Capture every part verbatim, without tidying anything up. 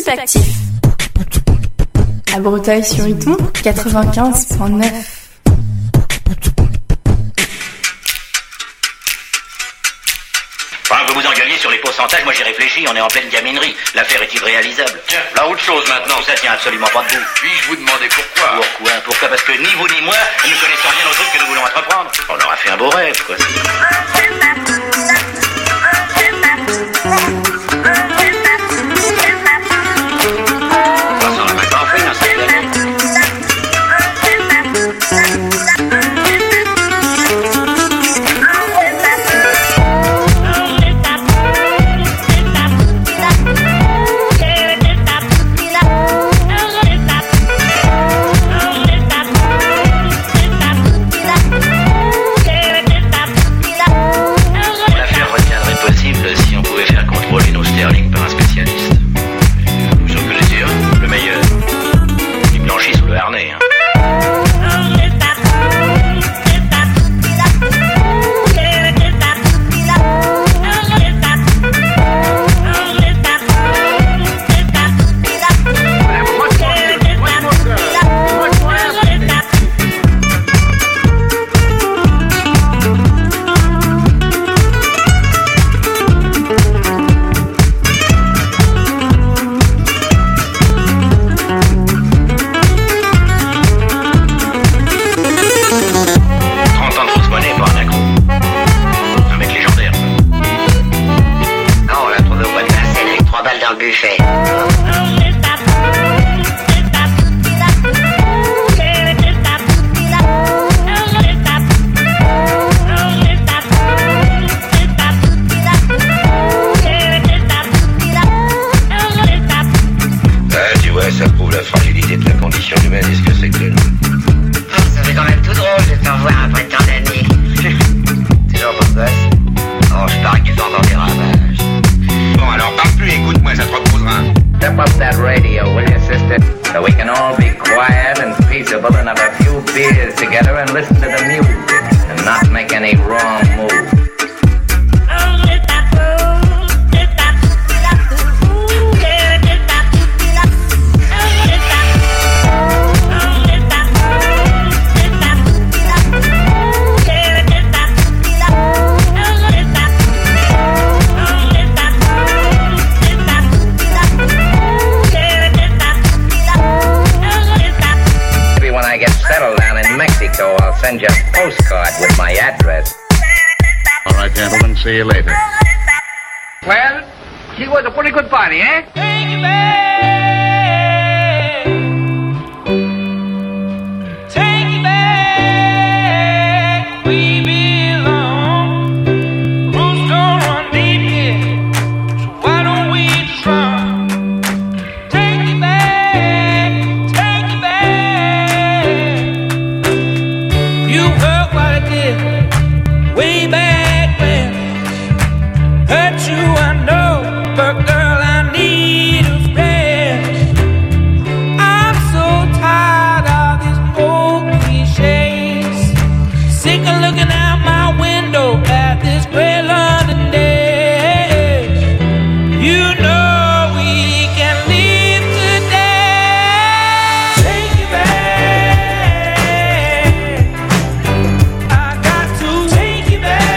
Actif. À Breteuil-sur-Iton, quatre-vingt-quinze point neuf. Pendant que vous engueuliez sur les pourcentages, moi j'ai réfléchi, on est en pleine gaminerie. L'affaire est irréalisable. Tiens, là autre chose maintenant. Ça tient absolument pas debout. Puis-je vous demander pourquoi? Pourquoi Pourquoi Parce que ni vous ni moi, nous ne connaissons rien au truc que nous voulons entreprendre. On aura fait un beau rêve, quoi. See you later. Well, she was a pretty good party, eh? Take it back. Take it back. We belong. Roots don't run deep here, so why don't we try? Take it back. Take it back. You heard what I did way back. Hurt you, I know, but girl, I need a rest. I'm so tired of these old cliches. Sick of looking out my window at this gray London day. You know we can leave today. Take it back. I got to take it back.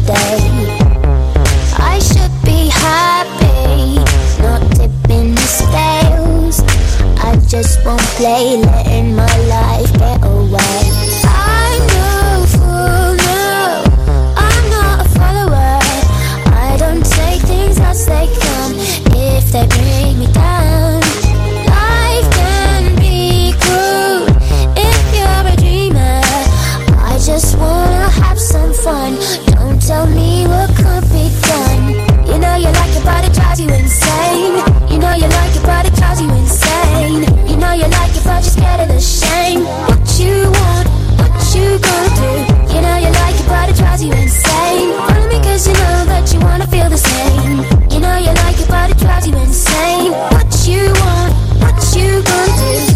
day. I should be happy, not tipping the scales. I just won't play, letting my life get away. I'm no fool, no, I'm not a follower. I don't take things as they come if they bring me down. Life can be cruel if you're a dreamer. I just wanna have some fun. Don't tell me what could be done. You know you like it, but it drives you insane. You know you like it, but it drives you insane. You know you like it, but you're scared of the shame. What you want, what you gonna do? You know you like it, but it drives you insane. Follow me cause you know that you wanna feel the same. You know you like it, but it drives you insane. What you want, what you gonna do?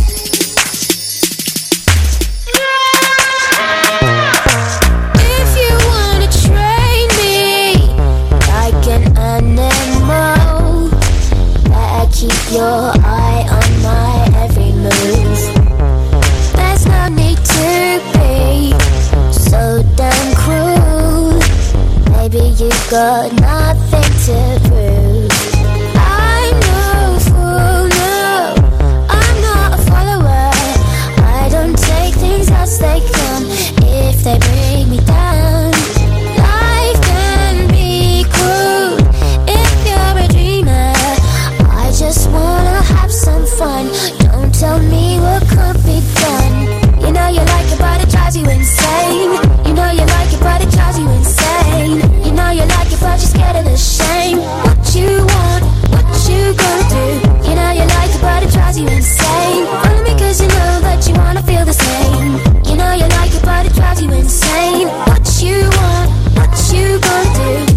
If you wanna train me like an animal, better keep your eye on my every move. There's no need to be so damn cruel. Maybe you got nothing to prove. I'm no fool, no, I'm not a follower. I don't take things as they come if they bring me down. Life can be cruel if you're a dreamer. I just wanna have some fun. Don't tell me what could be done. You know you like it, but it drives you insane. You know you like it, but it drives you insane. You know you like it, but you're scared of the shame. What you want, what you gonna do? You know you like it, but it drives you insane. Follow me cause you know that you wanna feel the same. You know you like it, but it drives you insane. What you want, what you gonna do?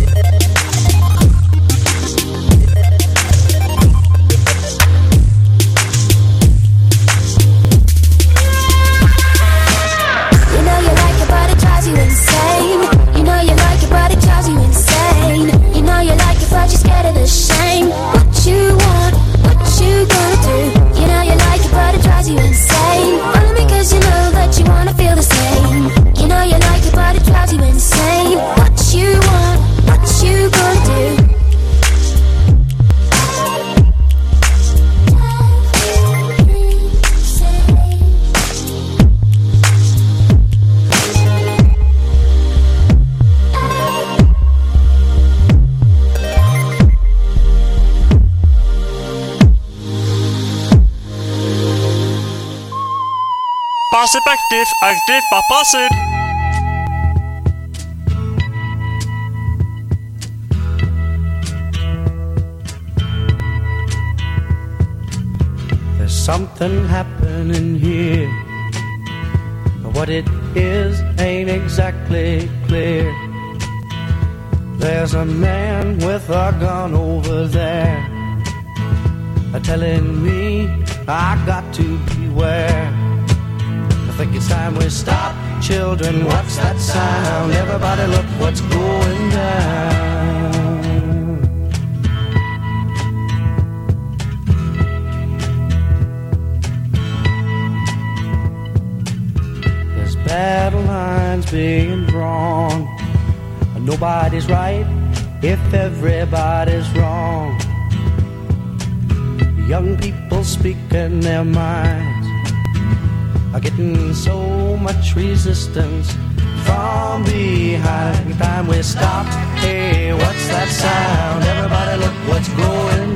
But you're scared of the shame. What you want, what you gonna do? You know you like it, but it drives you insane. Follow me cause you know that you wanna feel the same. You know you like it, but it drives you insane. What you want, what you gonna do? Passiv aktiv, aktiv bare passiv. There's something happening here. What it is ain't exactly clear. There's a man with a gun over there, telling me I got to beware. I think it's time we stop. Children, what's that sound? Everybody look what's going down. There's battle lines being drawn. Nobody's right if everybody's wrong. Young people speaking their minds are getting so much resistance from behind. Time we stop. Hey, what's that sound? Everybody look what's going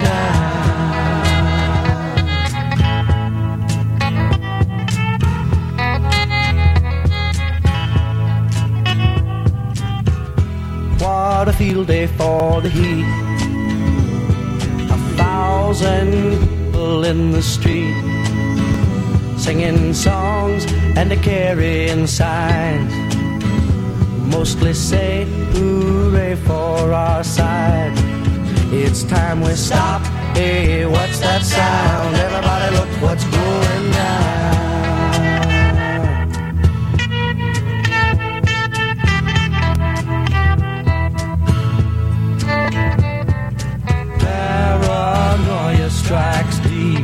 down. What a field day for the heat. A thousand people in the street, singing songs and they're carrying signs, mostly say hooray for our side. It's time we stop. Hey, what's that sound? Everybody look what's going down. Paranoia strikes deep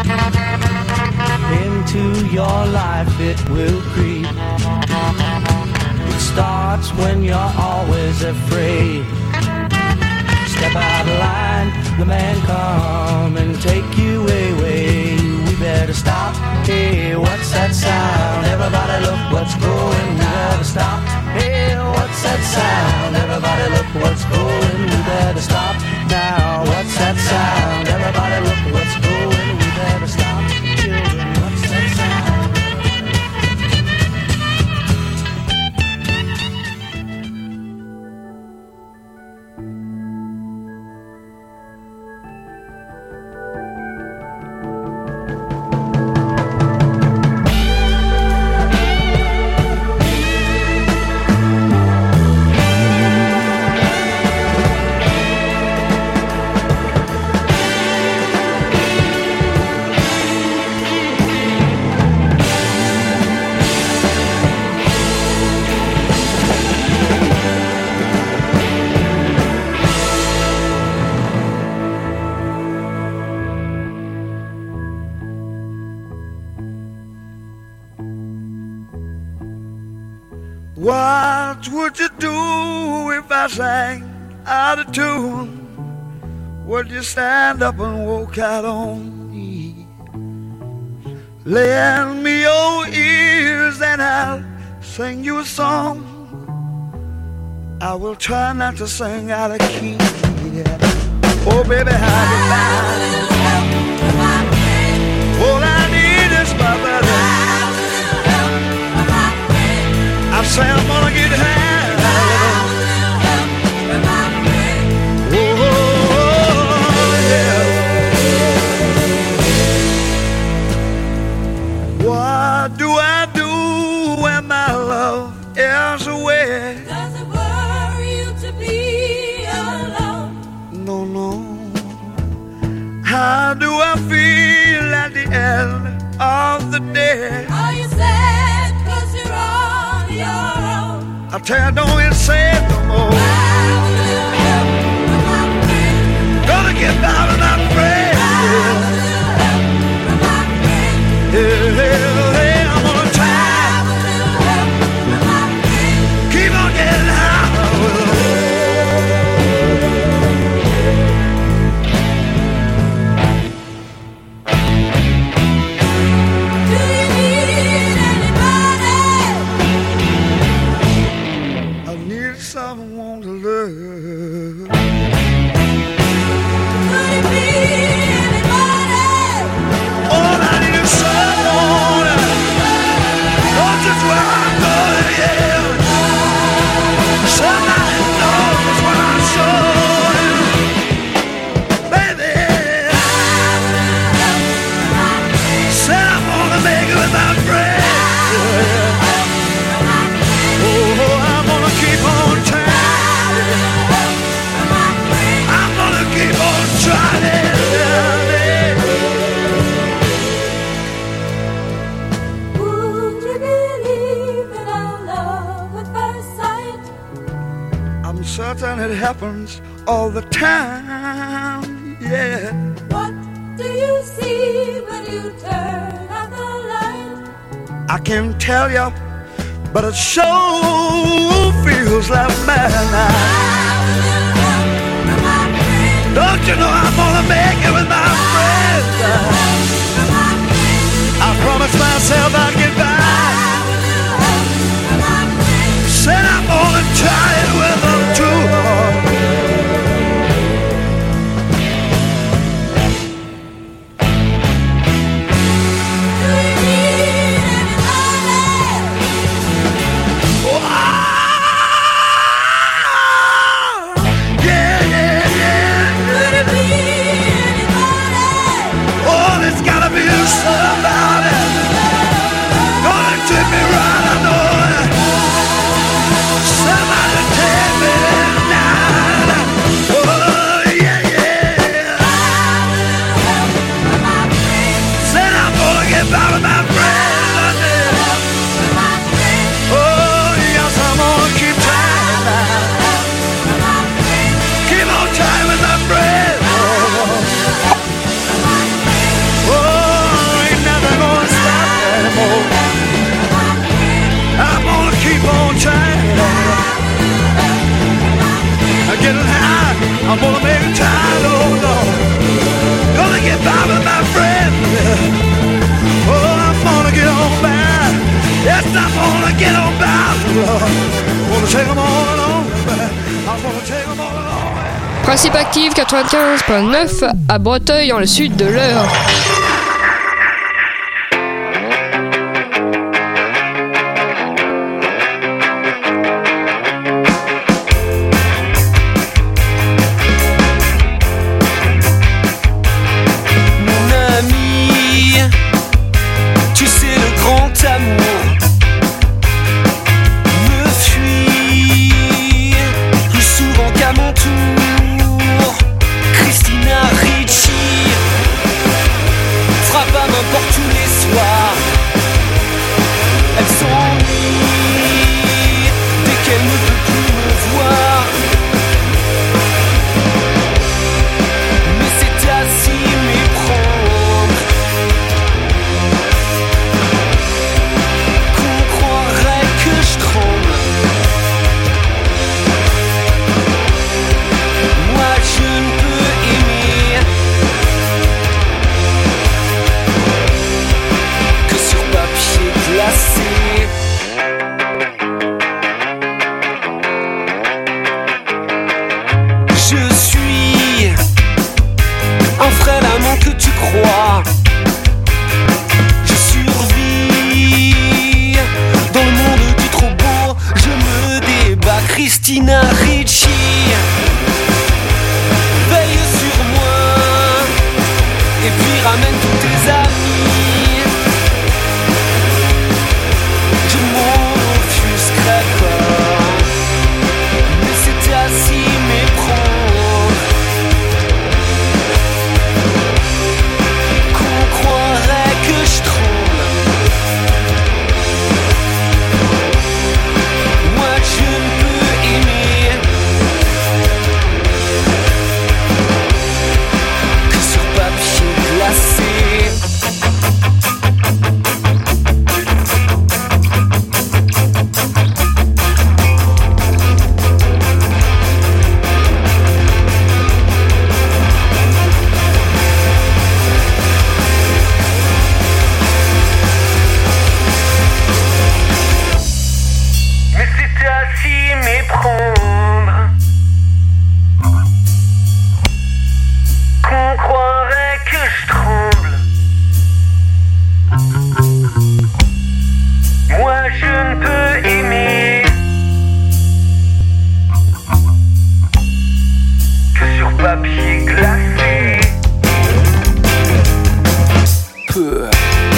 into your life, it will creep. It starts when you're always always afraid. Step out of line, the man come and take you away. We better stop. Hey, what's that sound? Everybody look what's going. We better stop. Hey, what's that sound? Everybody look what's going. We better stop now. What's that sound? Everybody look what's going. We better stop. Children, what's that sound? What would you do if I sang out of tune? Would you stand up and walk out on me? Lend me your ears and I'll sing you a song. I will try not to sing out of key. Yeah. Oh baby, how you find? All I need is my brother. I say I'm gonna get high. Oh, yeah. What do I do when my love is away? Does it worry you to be alone? No, no. How do I feel at the end of the day? Are you sad 'cause you're on your own? I tell you, don't get sad no more. Gonna get by with my friend. Yeah, yeah, yeah, I'm gonna try. Keep on getting high. Do you need anybody? I need someone to love. Could it be anybody? All I need is someone. Don't just where I'm going, yeah. Somebody knows what I'm showing. Baby, said I'm gonna make it with my friends. Oh, I'm gonna keep on trying. I'm gonna keep on trying. Would you believe in our love at first sight? I'm certain it happens all the time, yeah. What do you see when you turn out the light? I can't tell you, but it sure feels like midnight. Don't you know I'm gonna make it with my friends? I promised myself I'd get by. Said I'm gonna try it with them too hard. Do you need anybody? Oh, yeah, yeah, yeah. Could it be anybody? Oh, there's gotta be somebody. getting high. I'm gonna make a time, oh Lord. Gonna get by with my friend. Oh, I'm gonna get on by. Yes, I'm gonna get on by, Lord. Gonna take them all along. I'm gonna take them all along. Principe actif quatre-vingt-quinze virgule neuf à Breteuil dans le sud de l'Eure. Christina Ricci, veille sur moi, et puis ramène tous tes amis. Je m'en offusquerai pas, mais c'était à s'y méprendre, qu'on croirait que je tremble. Moi je ne peux aimer que sur papier glacé. Mais c'était à s'y méprendre, qu'on croirait que je tremble. Moi je ne peux aimer que sur papier glacé. Peu.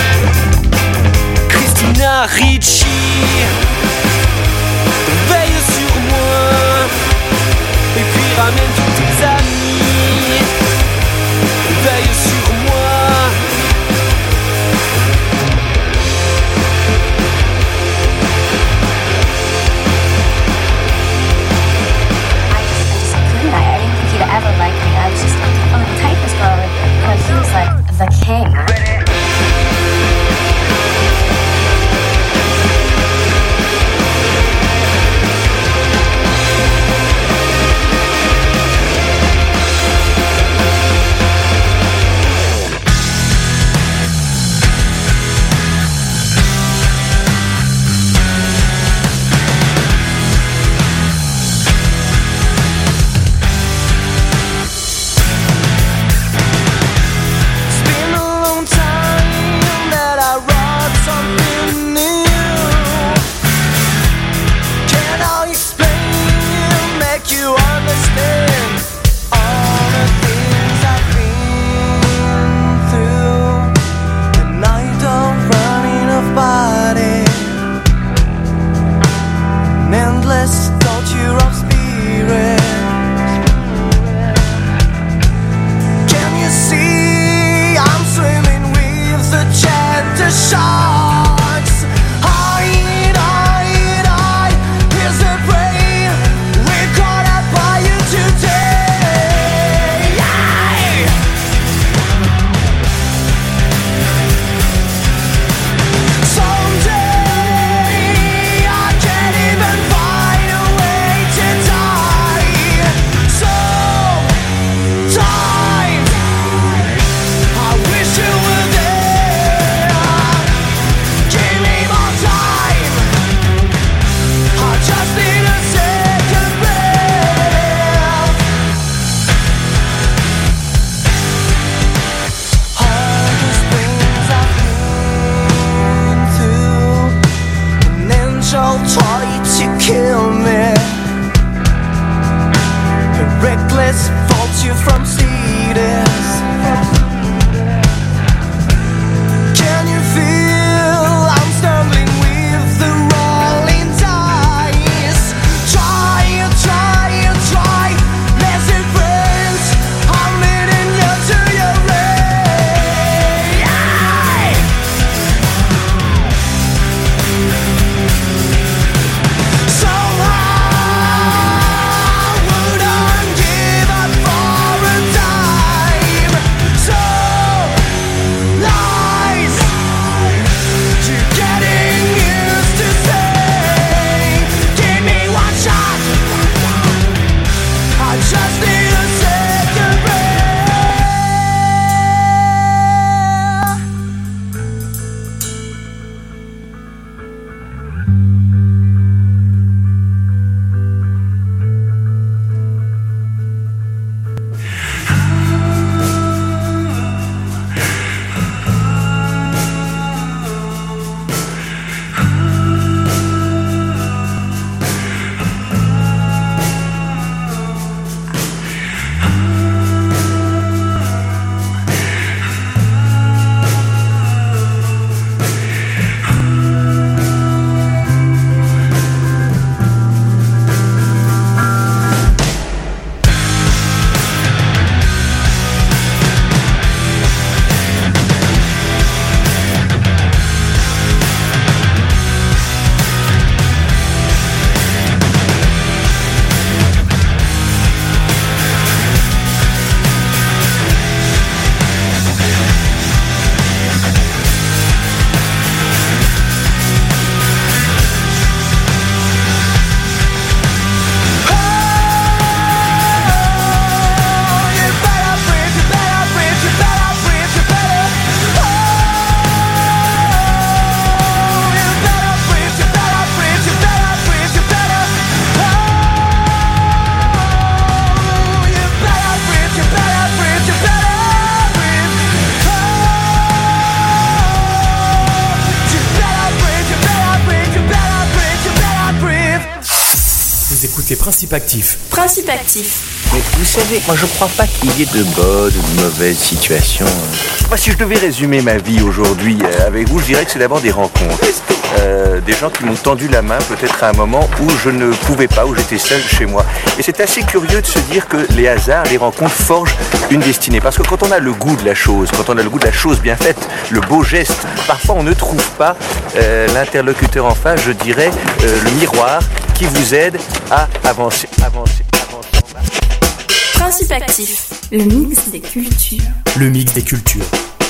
Christina Ricci, veille sur moi, et puis ramène tous tes amis. Veille sur moi. I didn't think he'd ever like me. I was just on the typist girl because he was like the king. angel tried to kill me. A reckless vulture from Cetus. Can you feel I'm stumbling with the rolling dice? Try, try, try. Blessed friends, I'm leading you to your way. Somehow wouldn't give up for a time. So lies to getting used to say, give me one shot. I just need a second breath. Vous écoutez Principe Actif. Principe Actif. Mais vous savez, moi je crois pas qu'il y ait de bonnes ou de mauvaises situations. Moi, si je devais résumer ma vie aujourd'hui euh, avec vous, je dirais que c'est d'abord des rencontres. Euh, des gens qui m'ont tendu la main peut-être à un moment où je ne pouvais pas, où j'étais seul chez moi. Et c'est assez curieux de se dire que les hasards, les rencontres forgent une destinée. Parce que quand on a le goût de la chose, quand on a le goût de la chose bien faite, le beau geste, parfois on ne trouve pas euh, l'interlocuteur en face, je dirais, euh, le miroir qui vous aide à avancer, avancer, avancer. Principe Actif, le mix des cultures. Le mix des cultures.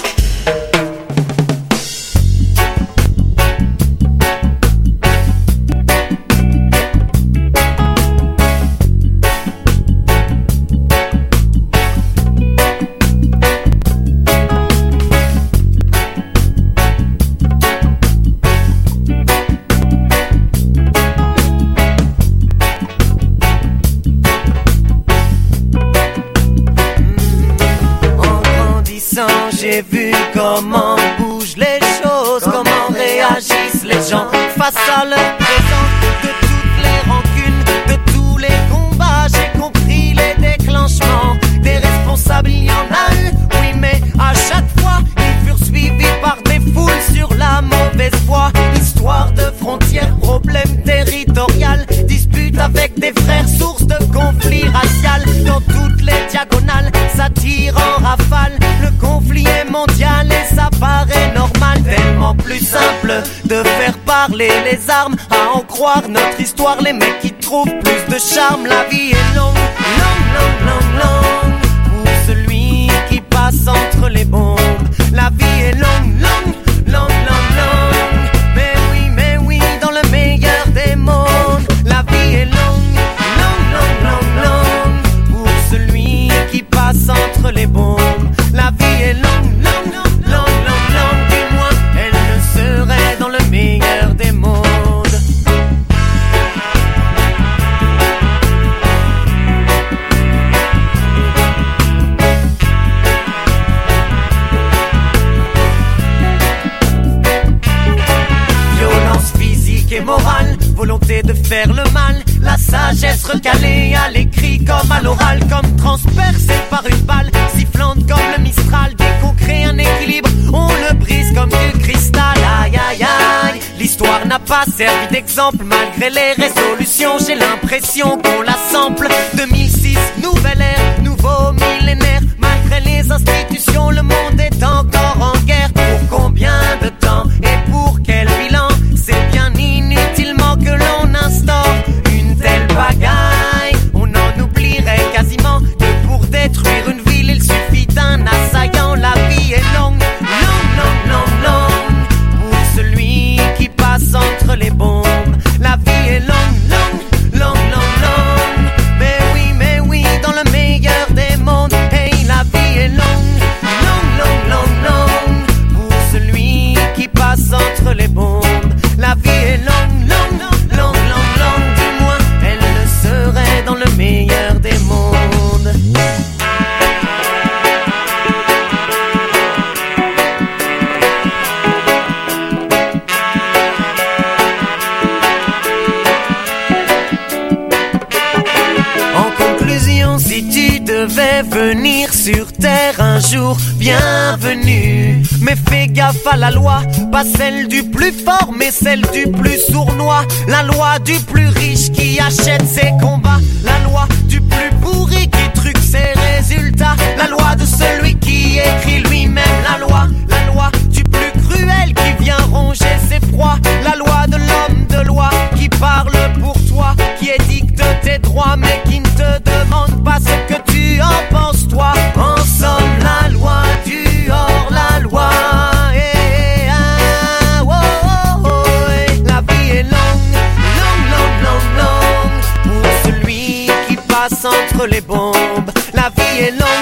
J'ai vu comment bougent les choses, comment réagissent les gens face à leur présent. De toutes les rancunes, de tous les combats, j'ai compris les déclenchements. Des responsables, il y en a eu, oui, mais à chaque fois, ils furent suivis par des foules sur la mauvaise voie. Histoire de frontières, problème territorial, dispute avec des frères, source de conflits racial. Dans toutes les diagonales, ça tire en rafale. Le conflit est mondial et ça paraît normal. Tellement plus simple de faire parler les armes, à en croire notre histoire. Les mecs qui trouvent plus de charme. La vie est longue, longue, longue, longue, longue, pour celui qui passe entre les bombes. La vie est longue, longue, longue, longue, longue. Mais oui, mais oui, dans le meilleur des mondes. La vie est longue, longue, longue, longue, longue, pour celui qui passe entre les bombes. La vie est longue, longue, longue, longue, longue, longue. Du moins, elle le serait dans le meilleur des mondes. morale, volonté de faire le mal, la sagesse recalée à l'écrit comme à l'oral, comme transpercée par une balle sifflante comme le Mistral. Dès qu'on crée un équilibre, on le brise comme du cristal. Aïe aïe aïe, l'histoire n'a pas servi d'exemple malgré les résolutions. J'ai l'impression qu'on la sample. deux mille six, nouvelle ère, nouveau millénaire. Malgré les institutions, le monde est encore en guerre. Pour combien de temps et pour quel bilan? C'est bien inutilement que l'on instaure une telle bagaille. On en oublierait quasiment que pour détruire une ville, il suffit d'un assaillant. La vie est longue, longue, longue, longue, longue pour celui qui passe entre les bombes. La vie est longue, longue, longue, longue, longue. Mais oui, mais oui, dans le meilleur des mondes. Hey, la vie est longue, longue, longue, longue, longue pour celui qui passe entre les bombes. La vie est longue, longue, longue, longue, longue, du moins elle le serait dans le meilleur des mondes. En conclusion, si tu devais venir sur terre un jour, bienvenue. Mais fais gaffe à la loi, pas celle du plus fort, mais celle du plus sournois. La loi du plus riche qui achète ses combats. La loi du plus bourré qui truque ses résultats. La loi de celui qui écrit lui-même la loi. La loi du plus cruel qui vient ronger ses proies. La loi de l'homme de loi qui parle pour toi, qui édicte tes droits mais qui ne te demande pas ce que tu en penses toi. En somme, la loi du hors-la-loi. Eh, ah, oh, oh, oh, eh. La vie est longue, longue, longue, longue, longue pour celui qui passe entre les bombes. La vie est longue.